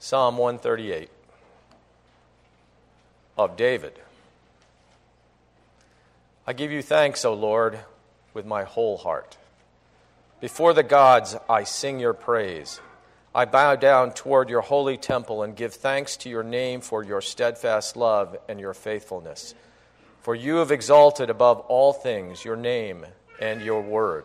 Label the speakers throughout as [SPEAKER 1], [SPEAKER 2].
[SPEAKER 1] Psalm 138 of David. I give you thanks, O Lord, with my whole heart. Before the gods I sing your praise. I bow down toward your holy temple and give thanks to your name for your steadfast love and your faithfulness. For you have exalted above all things your name and your word.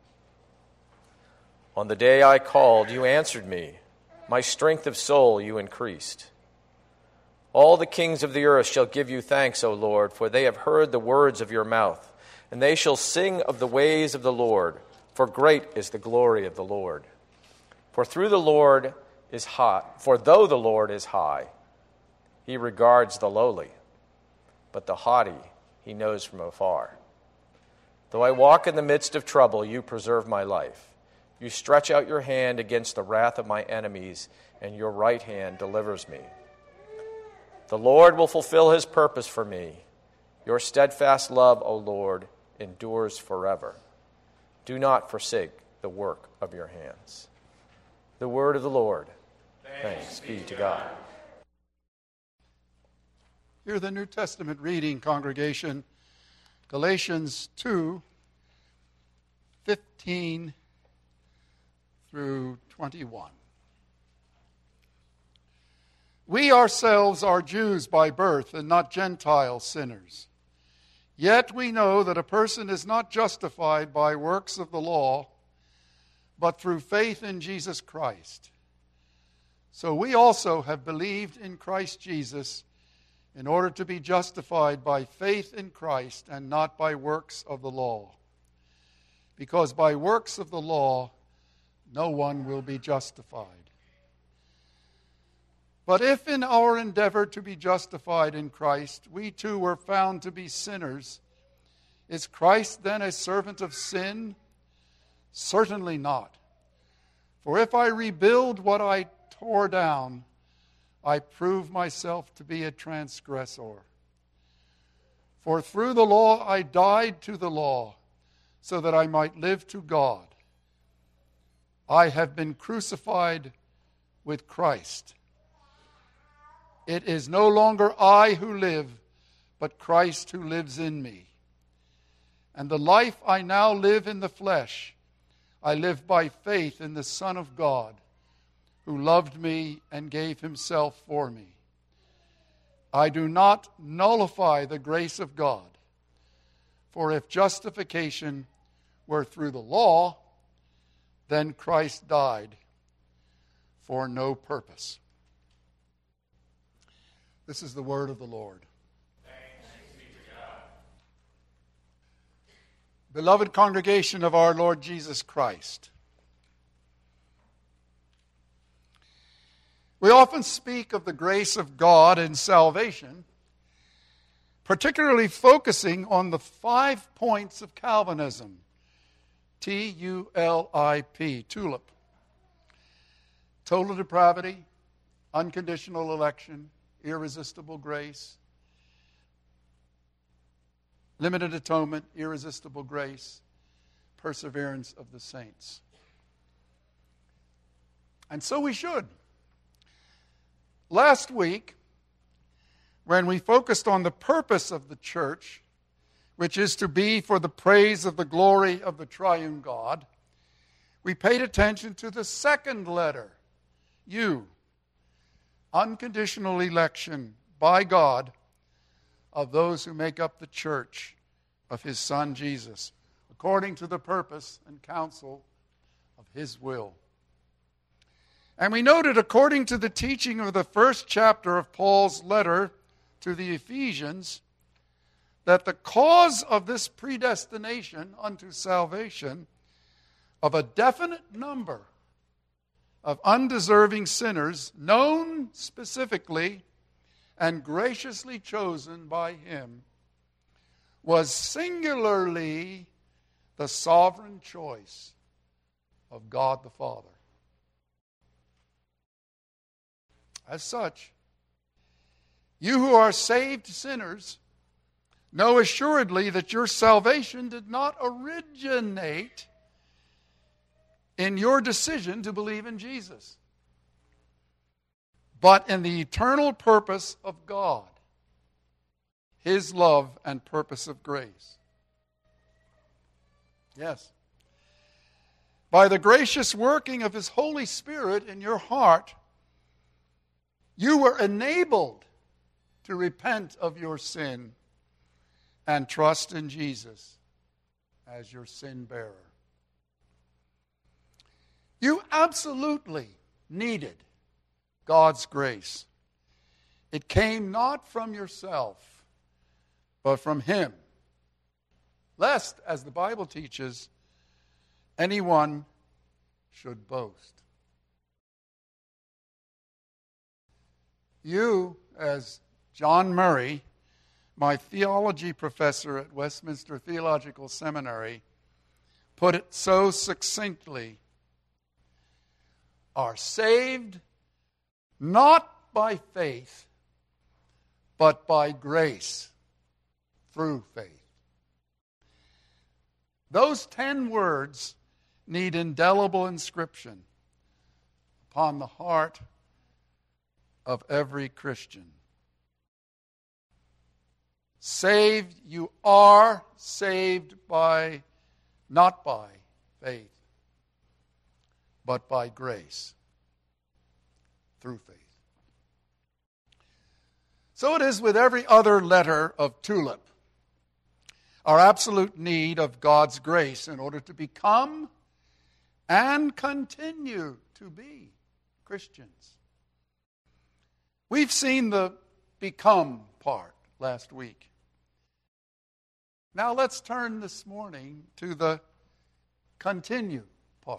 [SPEAKER 1] On the day I called, you answered me. My strength of soul you increased. All the kings of the earth shall give you thanks, O Lord, for they have heard the words of your mouth, and they shall sing of the ways of the Lord, for great is the glory of the Lord. For though the Lord is high, he regards the lowly, but the haughty he knows from afar. Though I walk in the midst of trouble, you preserve my life. You stretch out your hand against the wrath of my enemies, and your right hand delivers me. The Lord will fulfill his purpose for me. Your steadfast love, O Lord, endures forever. Do not forsake the work of your hands. The word of the Lord. Thanks be to God.
[SPEAKER 2] Hear the New Testament reading, congregation. Galatians 2:15 through 21. We ourselves are Jews by birth and not Gentile sinners. Yet we know that a person is not justified by works of the law, but through faith in Jesus Christ. So we also have believed in Christ Jesus in order to be justified by faith in Christ and not by works of the law. Because by works of the law, no one will be justified. But if in our endeavor to be justified in Christ, we too were found to be sinners, is Christ then a servant of sin? Certainly not. For if I rebuild what I tore down, I prove myself to be a transgressor. For through the law I died to the law, so that I might live to God. I have been crucified with Christ. It is no longer I who live, but Christ who lives in me. And the life I now live in the flesh, I live by faith in the Son of God, who loved me and gave himself for me. I do not nullify the grace of God, for if justification were through the law, then Christ died for no purpose. This is the word of the Lord.
[SPEAKER 3] Thanks be to God.
[SPEAKER 2] Beloved congregation of our Lord Jesus Christ, we often speak of the grace of God in salvation, particularly focusing on the 5 points of Calvinism. TULIP, TULIP. Total depravity, unconditional election, irresistible grace, limited atonement, irresistible grace, perseverance of the saints. And so we should. Last week, when we focused on the purpose of the church, which is to be for the praise of the glory of the triune God, we paid attention to the second letter, U, unconditional election by God of those who make up the church of his Son Jesus, according to the purpose and counsel of his will. And we noted, according to the teaching of the first chapter of Paul's letter to the Ephesians, that the cause of this predestination unto salvation of a definite number of undeserving sinners, known specifically and graciously chosen by him, was singularly the sovereign choice of God the Father. As such, you who are saved sinners know assuredly that your salvation did not originate in your decision to believe in Jesus. but in the eternal purpose of God, His love and purpose of grace. Yes. By the gracious working of His Holy Spirit in your heart, you were enabled to repent of your sin and trust in Jesus as your sin bearer. You absolutely needed God's grace. It came not from yourself, but from Him, lest, as the Bible teaches, anyone should boast. You, as John Murray, my theology professor at Westminster Theological Seminary, put it so succinctly, are saved not by faith, but by grace through faith. Those 10 words need indelible inscription upon the heart of every Christian. Saved, you are saved by, not by faith, but by grace through faith. So it is with every other letter of tulip. Our absolute need of God's grace in order to become and continue to be Christians. We've seen the become part last week. Now let's turn this morning to the continue part.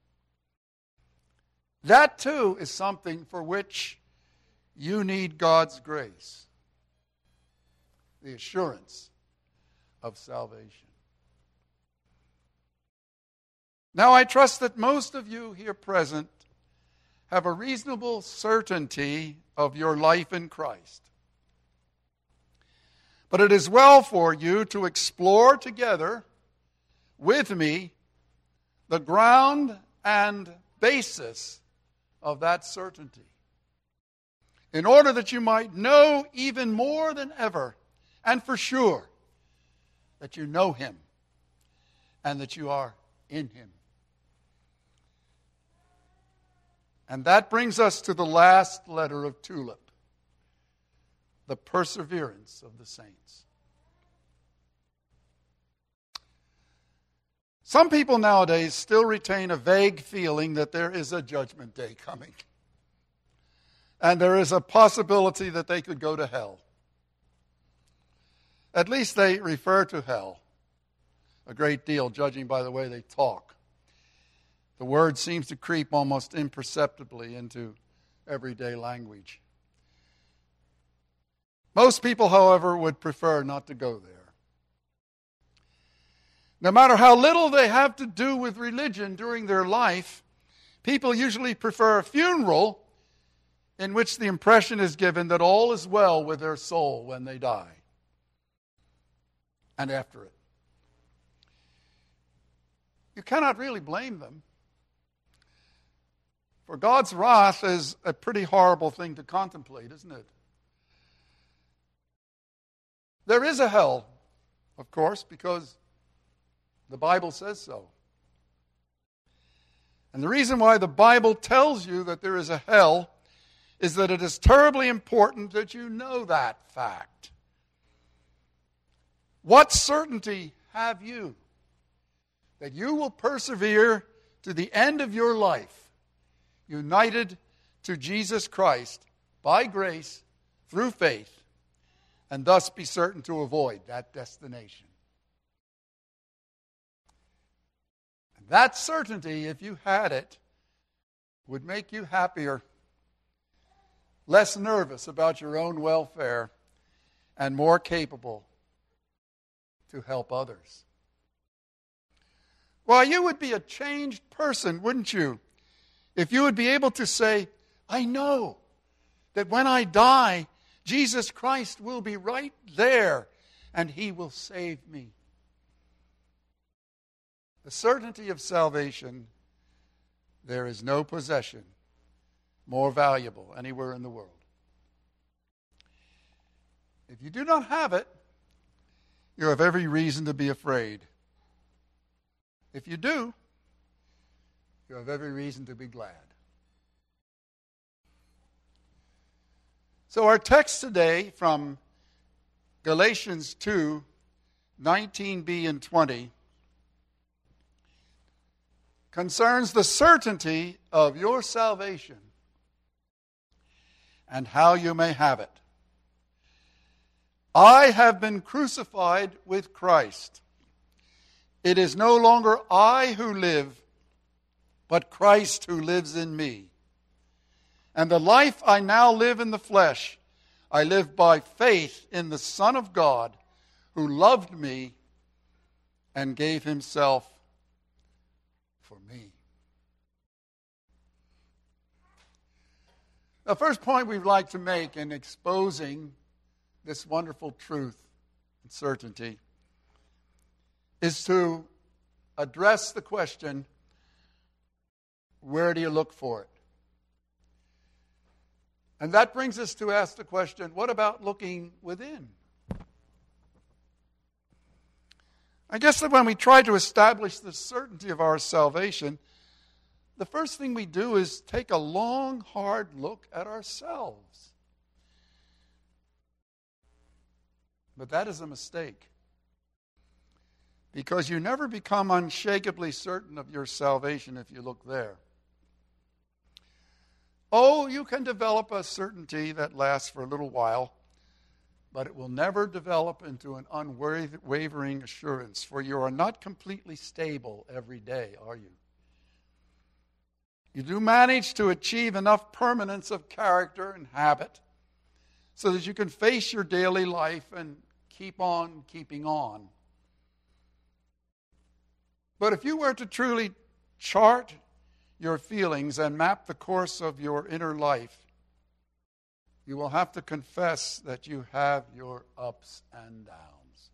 [SPEAKER 2] That too is something for which you need God's grace. The assurance of salvation. Now I trust that most of you here present have a reasonable certainty of your life in Christ. But it is well for you to explore together with me the ground and basis of that certainty, in order that you might know even more than ever, and for sure, that you know Him and that you are in Him. And that brings us to the last letter of tulip, the perseverance of the saints. Some people nowadays still retain a vague feeling that there is a judgment day coming. And there is a possibility that they could go to hell. At least they refer to hell a great deal, judging by the way they talk. The word seems to creep almost imperceptibly into everyday language. Most people, however, would prefer not to go there. No matter how little they have to do with religion during their life, people usually prefer a funeral in which the impression is given that all is well with their soul when they die and after it. You cannot really blame them. For God's wrath is a pretty horrible thing to contemplate, isn't it? There is a hell, of course, because the Bible says so. And the reason why the Bible tells you that there is a hell is that it is terribly important that you know that fact. What certainty have you that you will persevere to the end of your life, united to Jesus Christ by grace through faith, and thus be certain to avoid that destination? And that certainty, if you had it, would make you happier, less nervous about your own welfare, and more capable to help others. Why, you would be a changed person, wouldn't you, if you would be able to say, I know that when I die, Jesus Christ will be right there and He will save me. The certainty of salvation, there is no possession more valuable anywhere in the world. If you do not have it, you have every reason to be afraid. If you do, you have every reason to be glad. So our text today from Galatians 2, 19b and 20 concerns the certainty of your salvation and how you may have it. I have been crucified with Christ. It is no longer I who live, but Christ who lives in me. And the life I now live in the flesh, I live by faith in the Son of God, who loved me and gave himself for me. The first point we'd like to make in exposing this wonderful truth and certainty is to address the question, where do you look for it? And that brings us to ask the question, what about looking within? I guess that when we try to establish the certainty of our salvation, the first thing we do is take a long, hard look at ourselves. But that is a mistake. Because you never become unshakably certain of your salvation if you look there. Oh, you can develop a certainty that lasts for a little while, but it will never develop into an unwavering assurance, for you are not completely stable every day, are you? You do manage to achieve enough permanence of character and habit so that you can face your daily life and keep on keeping on. But if you were to truly chart your feelings and map the course of your inner life, you will have to confess that you have your ups and downs.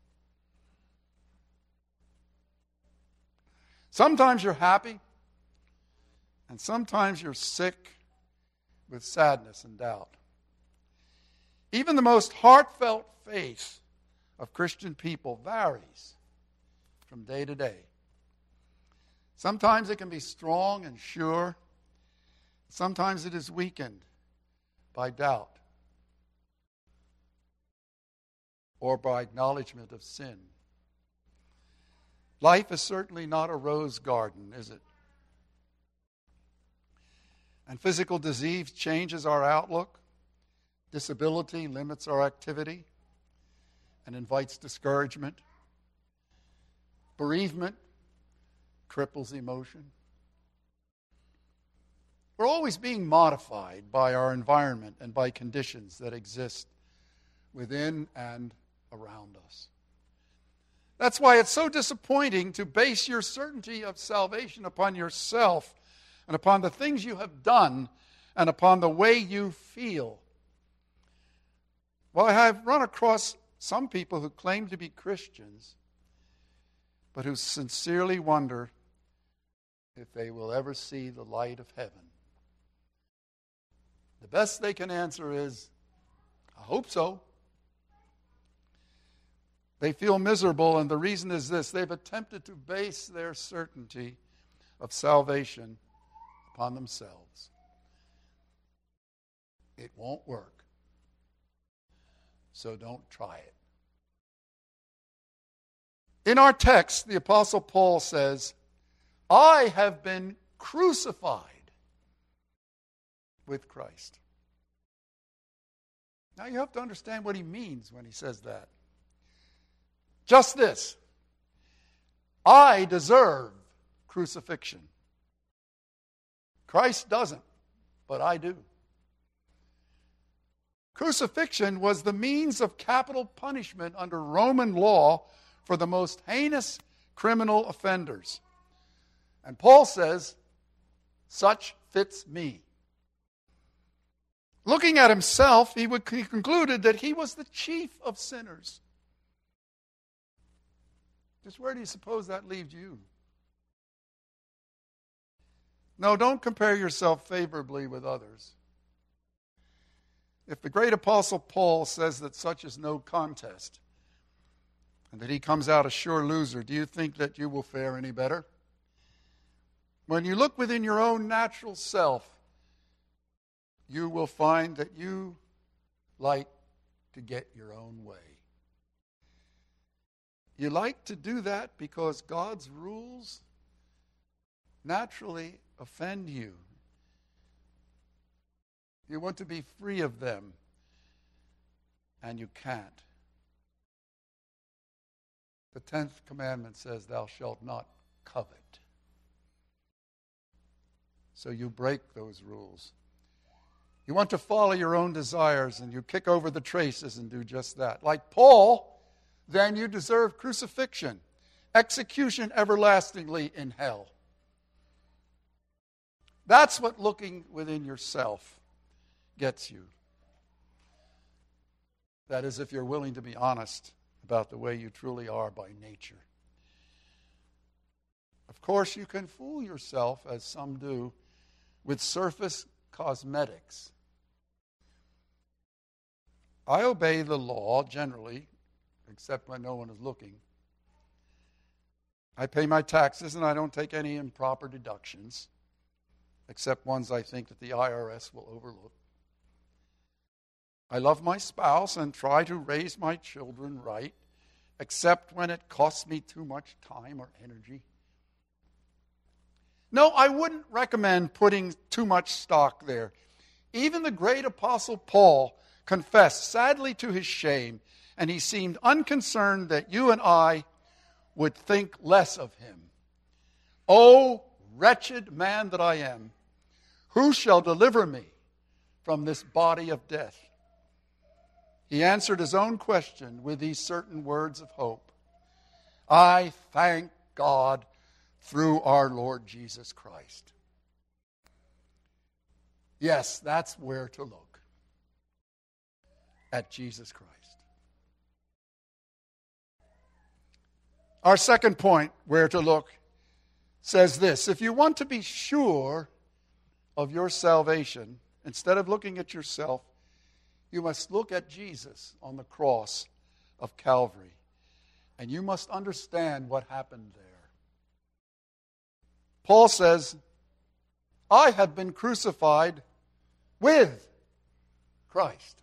[SPEAKER 2] Sometimes you're happy, and sometimes you're sick with sadness and doubt. Even the most heartfelt faith of Christian people varies from day to day. Sometimes it can be strong and sure. Sometimes it is weakened by doubt or by acknowledgement of sin. Life is certainly not a rose garden, is it? And physical disease changes our outlook. Disability limits our activity and invites discouragement. Bereavement cripples emotion. We're always being modified by our environment and by conditions that exist within and around us. That's why it's so disappointing to base your certainty of salvation upon yourself and upon the things you have done and upon the way you feel. Well, I have run across some people who claim to be Christians, but who sincerely wonder if they will ever see the light of heaven. The best they can answer is, I hope so. They feel miserable, and the reason is this: they've attempted to base their certainty of salvation upon themselves. It won't work, so don't try it. In our text, the Apostle Paul says, I have been crucified with Christ. Now you have to understand what he means when he says that. Just this: I deserve crucifixion. Christ doesn't, but I do. Crucifixion was the means of capital punishment under Roman law for the most heinous criminal offenders. And Paul says, such fits me. Looking at himself, he concluded that he was the chief of sinners. Just where do you suppose that leaves you? No, don't compare yourself favorably with others. If the great apostle Paul says that such is no contest, and that he comes out a sure loser, do you think that you will fare any better? When you look within your own natural self, you will find that you like to get your own way. You like to do that because God's rules naturally offend you. You want to be free of them, and you can't. The 10th commandment says, "Thou shalt not covet." So you break those rules. You want to follow your own desires, and you kick over the traces and do just that. Like Paul, then you deserve crucifixion, execution everlastingly in hell. That's what looking within yourself gets you. That is, if you're willing to be honest about the way you truly are by nature. Of course, you can fool yourself, as some do, with surface cosmetics. I obey the law generally, except when no one is looking. I pay my taxes and I don't take any improper deductions, except ones I think that the IRS will overlook. I love my spouse and try to raise my children right, except when it costs me too much time or energy. No, I wouldn't recommend putting too much stock there. Even the great apostle Paul confessed, sadly to his shame, and he seemed unconcerned that you and I would think less of him. "O wretched man that I am, who shall deliver me from this body of death?" He answered his own question with these certain words of hope. "I thank God through our Lord Jesus Christ." Yes, that's where to look. At Jesus Christ. Our second point, where to look, says this: if you want to be sure of your salvation, instead of looking at yourself, you must look at Jesus on the cross of Calvary. And you must understand what happened there. Paul says, "I have been crucified with Christ."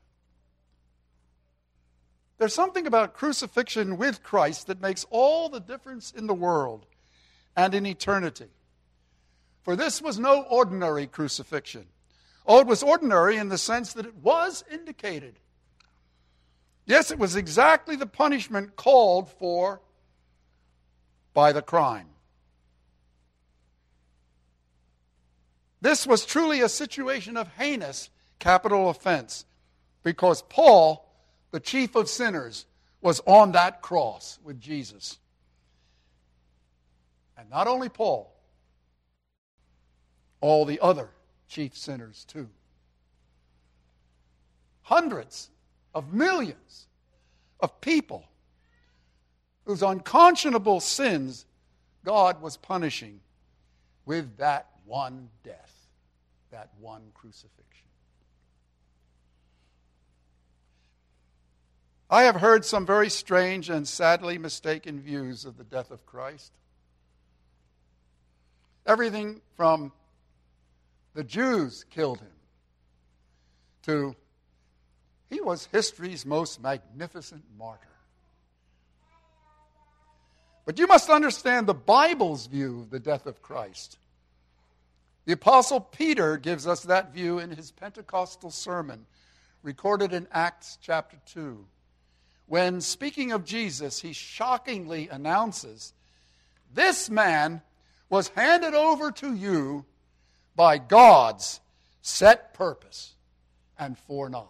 [SPEAKER 2] There's something about crucifixion with Christ that makes all the difference in the world and in eternity. For this was no ordinary crucifixion. Oh, it was ordinary in the sense that it was indicated. Yes, it was exactly the punishment called for by the crime. This was truly a situation of heinous capital offense, because Paul, the chief of sinners, was on that cross with Jesus. And not only Paul, all the other chief sinners too. Hundreds of millions of people whose unconscionable sins God was punishing with that one death, that one crucifixion. I have heard some very strange and sadly mistaken views of the death of Christ. Everything from the Jews killed him to he was history's most magnificent martyr. But you must understand the Bible's view of the death of Christ. The Apostle Peter gives us that view in his Pentecostal sermon, recorded in Acts chapter 2. When, speaking of Jesus, he shockingly announces, "This man was handed over to you by God's set purpose and foreknowledge."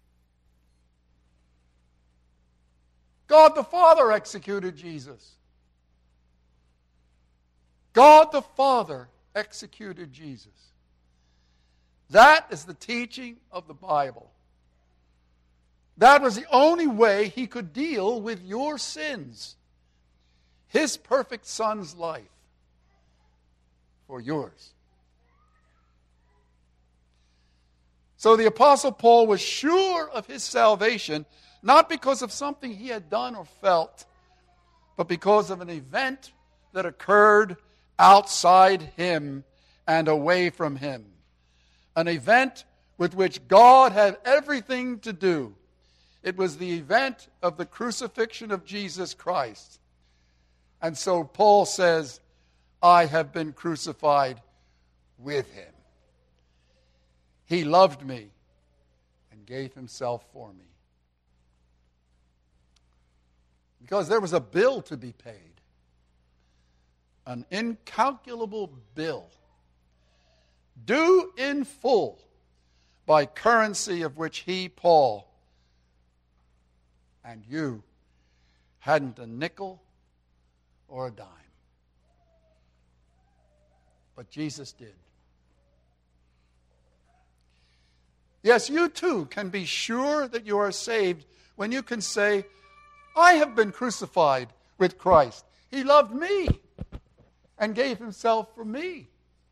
[SPEAKER 2] God the Father executed Jesus. God the Father executed Jesus. That is the teaching of the Bible. That was the only way he could deal with your sins. His perfect Son's life for yours. So the Apostle Paul was sure of his salvation, not because of something he had done or felt, but because of an event that occurred outside him and away from him. An event with which God had everything to do. It was the event of the crucifixion of Jesus Christ. And so Paul says, I have been crucified with him. He loved me and gave himself for me. Because there was a bill to be paid. An incalculable bill. Due in full by currency of which he, Paul, and you hadn't a nickel or a dime. But Jesus did. Yes, you too can be sure that you are saved when you can say, I have been crucified with Christ. He loved me and gave himself for me.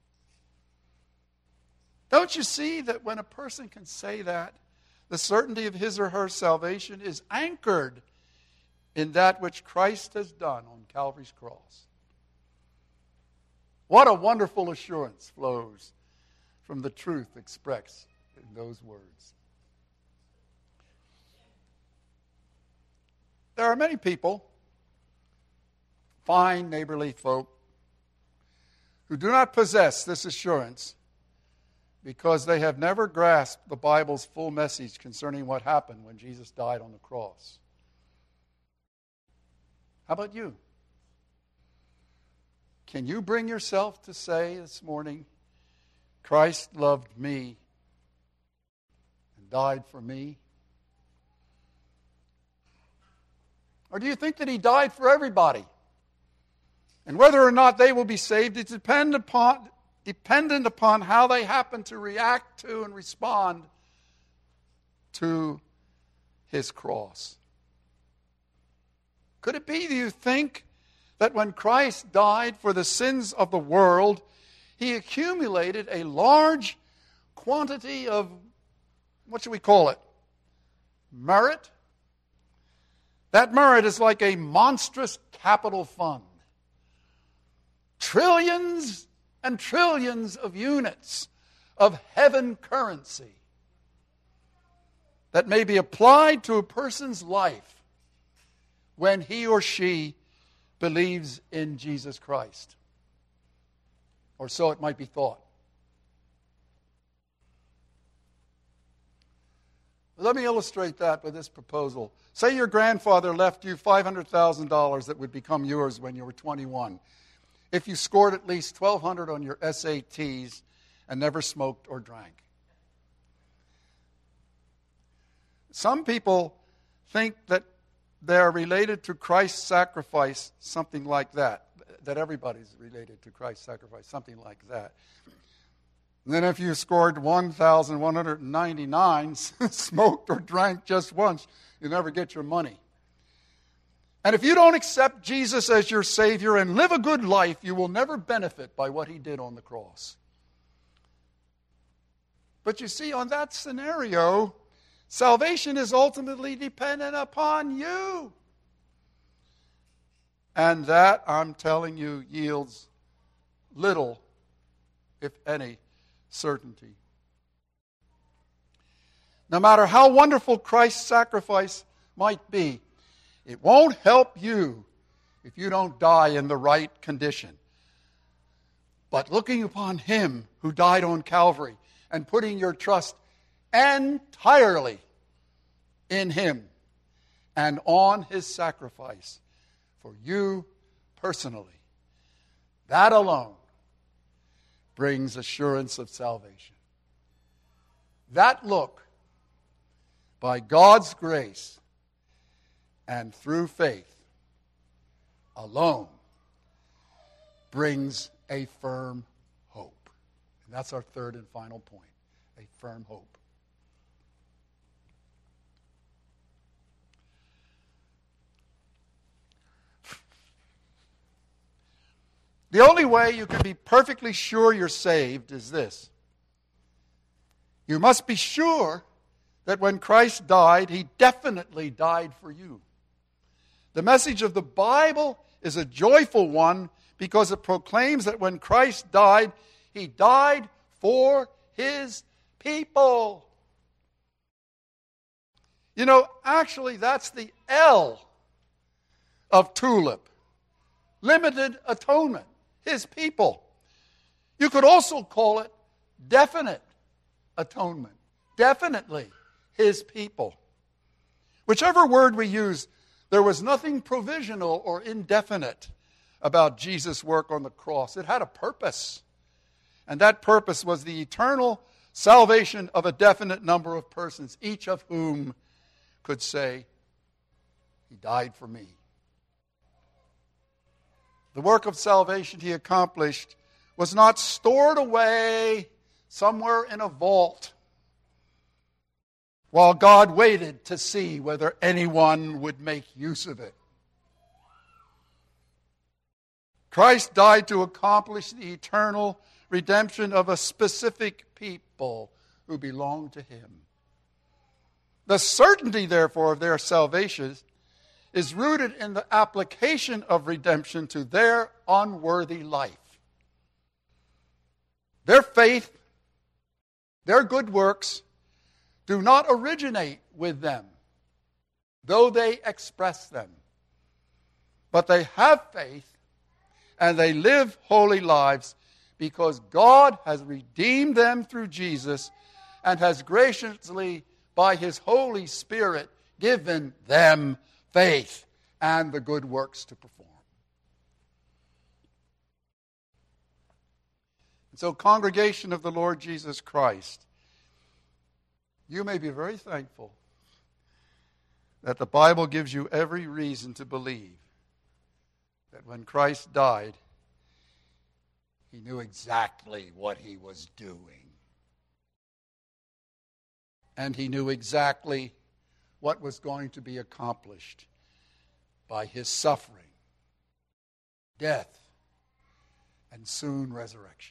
[SPEAKER 2] Don't you see that when a person can say that, the certainty of his or her salvation is anchored in that which Christ has done on Calvary's cross? What a wonderful assurance flows from the truth expressed in those words. There are many people, fine neighborly folk, who do not possess this assurance because they have never grasped the Bible's full message concerning what happened when Jesus died on the cross. How about you? Can you bring yourself to say this morning, Christ loved me and died for me? Or do you think that he died for everybody? And whether or not they will be saved is dependent upon how they happen to react to and respond to his cross. Could it be that you think that when Christ died for the sins of the world, he accumulated a large quantity of, what should we call it? Merit? That merit is like a monstrous capital fund. Trillions and trillions of units of heaven currency that may be applied to a person's life when he or she believes in Jesus Christ. Or so it might be thought. Let me illustrate that with this proposal. Say your grandfather left you $500,000 that would become yours when you were 21. If you scored at least 1,200 on your SATs and never smoked or drank. Some people think that they're related to Christ's sacrifice, something like that. That everybody's related to Christ's sacrifice, something like that. And then if you scored 1,199, smoked or drank just once, you never get your money. And if you don't accept Jesus as your Savior and live a good life, you will never benefit by what he did on the cross. But you see, on that scenario, salvation is ultimately dependent upon you. And that, I'm telling you, yields little, if any, certainty. No matter how wonderful Christ's sacrifice might be, it won't help you if you don't die in the right condition. But looking upon him who died on Calvary and putting your trust entirely in him and on his sacrifice for you personally, that alone brings assurance of salvation. That look, by God's grace and through faith alone, brings a firm hope. And that's our third and final point, a firm hope. The only way you can be perfectly sure you're saved is this. You must be sure that when Christ died, he definitely died for you. The message of the Bible is a joyful one because it proclaims that when Christ died, he died for his people. You know, actually, that's the L of TULIP. Limited atonement. His people. You could also call it definite atonement. Definitely his people. Whichever word we use, there was nothing provisional or indefinite about Jesus' work on the cross. It had a purpose. And that purpose was the eternal salvation of a definite number of persons, each of whom could say, he died for me. The work of salvation he accomplished was not stored away somewhere in a vault while God waited to see whether anyone would make use of it. Christ died to accomplish the eternal redemption of a specific people who belong to him. The certainty, therefore, of their salvation is rooted in the application of redemption to their unworthy life. Their faith, their good works, do not originate with them, though they express them. But they have faith and they live holy lives because God has redeemed them through Jesus and has graciously, by his Holy Spirit, given them faith and the good works to perform. And so, congregation of the Lord Jesus Christ, you may be very thankful that the Bible gives you every reason to believe that when Christ died, he knew exactly what he was doing. And he knew exactly what was going to be accomplished by his suffering, death, and soon resurrection.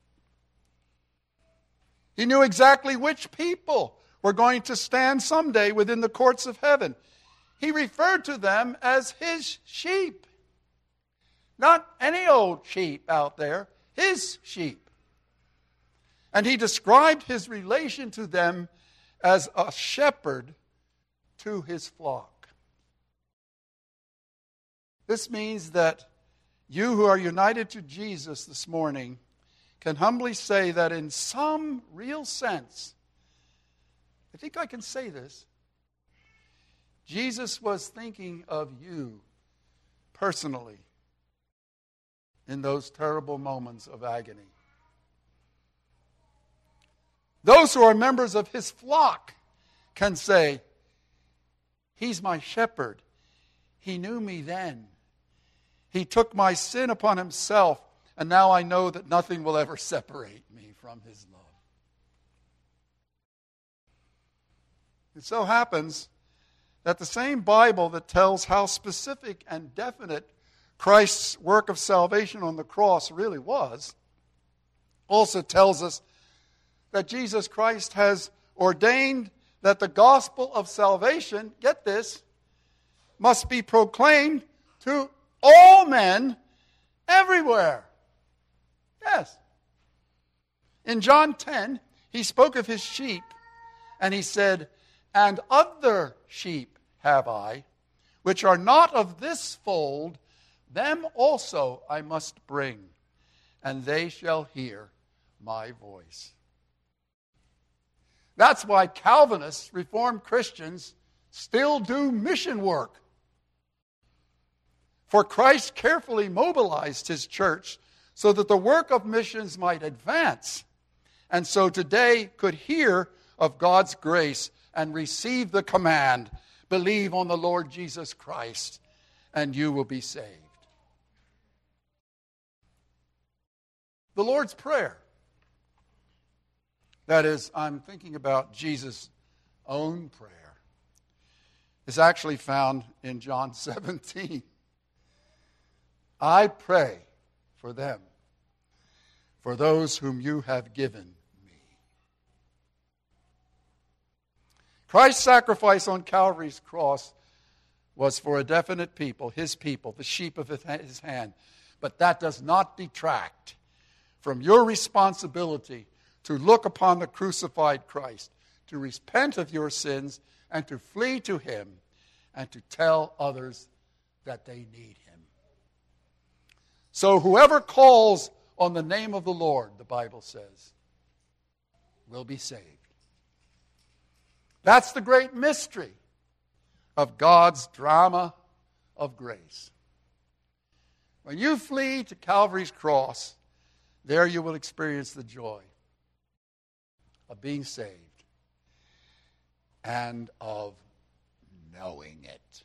[SPEAKER 2] He knew exactly which people were going to stand someday within the courts of heaven. He referred to them as his sheep. Not any old sheep out there, his sheep. And he described his relation to them as a shepherd to his flock. This means that you who are united to Jesus this morning can humbly say that in some real sense, I think I can say this, Jesus was thinking of you personally in those terrible moments of agony. Those who are members of his flock can say, he's my shepherd. He knew me then. He took my sin upon himself, and now I know that nothing will ever separate me from his love. It so happens that the same Bible that tells how specific and definite Christ's work of salvation on the cross really was, also tells us that Jesus Christ has ordained that the gospel of salvation, get this, must be proclaimed to all men everywhere. Yes. In John 10, he spoke of his sheep, and he said, "And other sheep have I, which are not of this fold, them also I must bring, and they shall hear my voice." That's why Calvinists, Reformed Christians, still do mission work. For Christ carefully mobilized his church so that the work of missions might advance, and so today could hear of God's grace and receive the command, believe on the Lord Jesus Christ, and you will be saved. The Lord's Prayer. That is, I'm thinking about Jesus' own prayer, is actually found in John 17. I pray for them, for those whom you have given me. Christ's sacrifice on Calvary's cross was for a definite people, his people, the sheep of his hand. But that does not detract from your responsibility to look upon the crucified Christ, to repent of your sins, and to flee to him, and to tell others that they need him. So whoever calls on the name of the Lord, the Bible says, will be saved. That's the great mystery of God's drama of grace. When you flee to Calvary's cross, there you will experience the joy of being saved and of knowing it.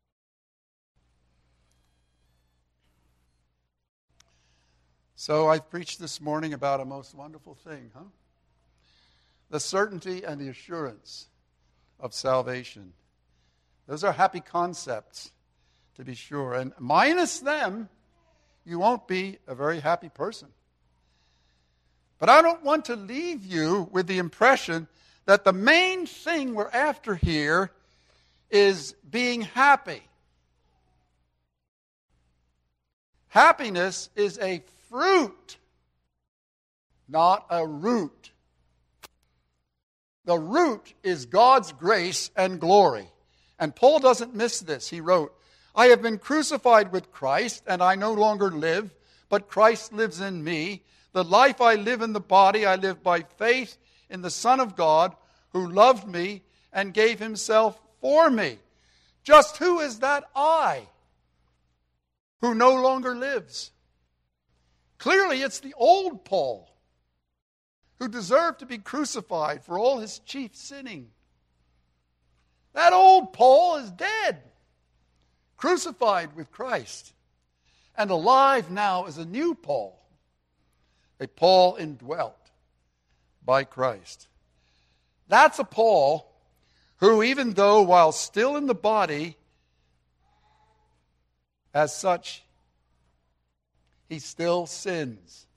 [SPEAKER 2] So I've preached this morning about a most wonderful thing, huh? The certainty and the assurance of salvation. Those are happy concepts, to be sure. And minus them, you won't be a very happy person. But I don't want to leave you with the impression that the main thing we're after here is being happy. Happiness is a fruit, not a root. The root is God's grace and glory. And Paul doesn't miss this. He wrote, I have been crucified with Christ, and I no longer live, but Christ lives in me. The life I live in the body, I live by faith in the Son of God, who loved me and gave himself for me. Just who is that I who no longer lives? Clearly, it's the old Paul, who deserved to be crucified for all his chief sinning. That old Paul is dead, crucified with Christ, and alive now as a new Paul, a Paul indwelt by Christ. That's a Paul who, even though while still in the body, as such, he still sins.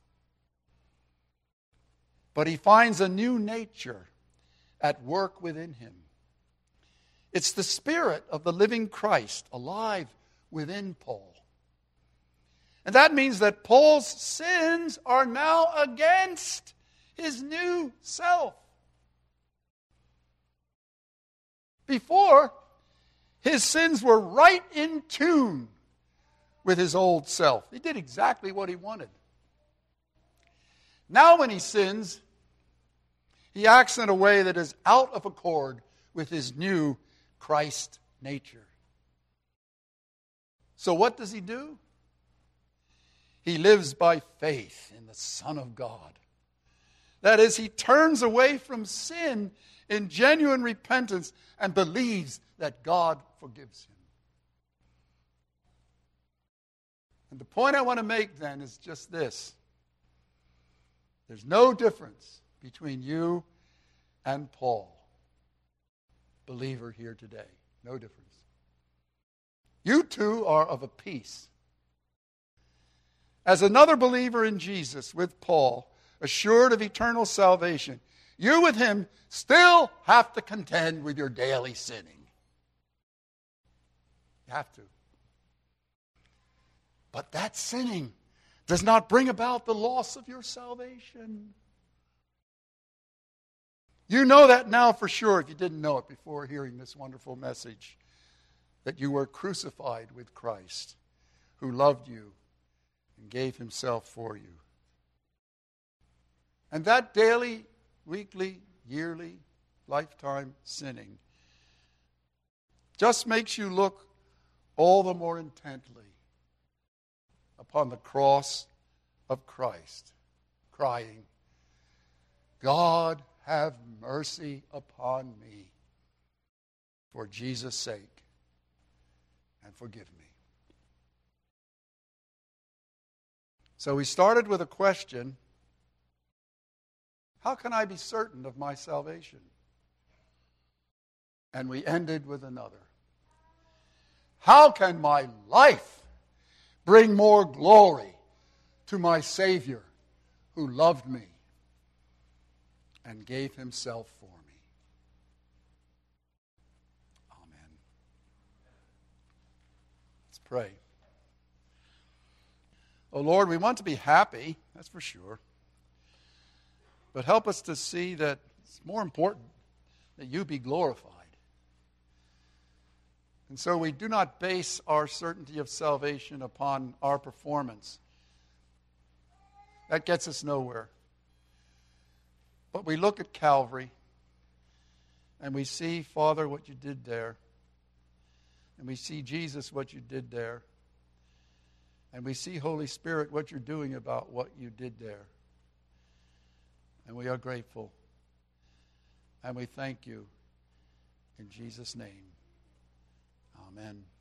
[SPEAKER 2] But he finds a new nature at work within him. It's the Spirit of the living Christ alive within Paul. And that means that Paul's sins are now against his new self. Before, his sins were right in tune with his old self. He did exactly what he wanted. Now when he sins, he acts in a way that is out of accord with his new Christ nature. So what does he do? He lives by faith in the Son of God. That is, he turns away from sin in genuine repentance and believes that God forgives him. And the point I want to make then is just this. There's no difference between you and Paul, believer here today. No difference. You two are of a piece. As another believer in Jesus with Paul, assured of eternal salvation, you with him still have to contend with your daily sinning. You have to. But that sinning does not bring about the loss of your salvation. You know that now for sure, if you didn't know it before hearing this wonderful message, that you were crucified with Christ, who loved you and gave himself for you. And that daily, weekly, yearly, lifetime sinning just makes you look all the more intently upon the cross of Christ, crying, God, have mercy upon me for Jesus' sake, and forgive me. So we started with a question: how can I be certain of my salvation? And we ended with another: how can my life bring more glory to my Savior who loved me and gave himself for me? Pray. Oh Lord, we want to be happy, that's for sure. But help us to see that it's more important that you be glorified. And so we do not base our certainty of salvation upon our performance. That gets us nowhere. But we look at Calvary and we see, Father, what you did there. And we see, Jesus, what you did there. And we see, Holy Spirit, what you're doing about what you did there. And we are grateful. And we thank you. In Jesus' name, amen.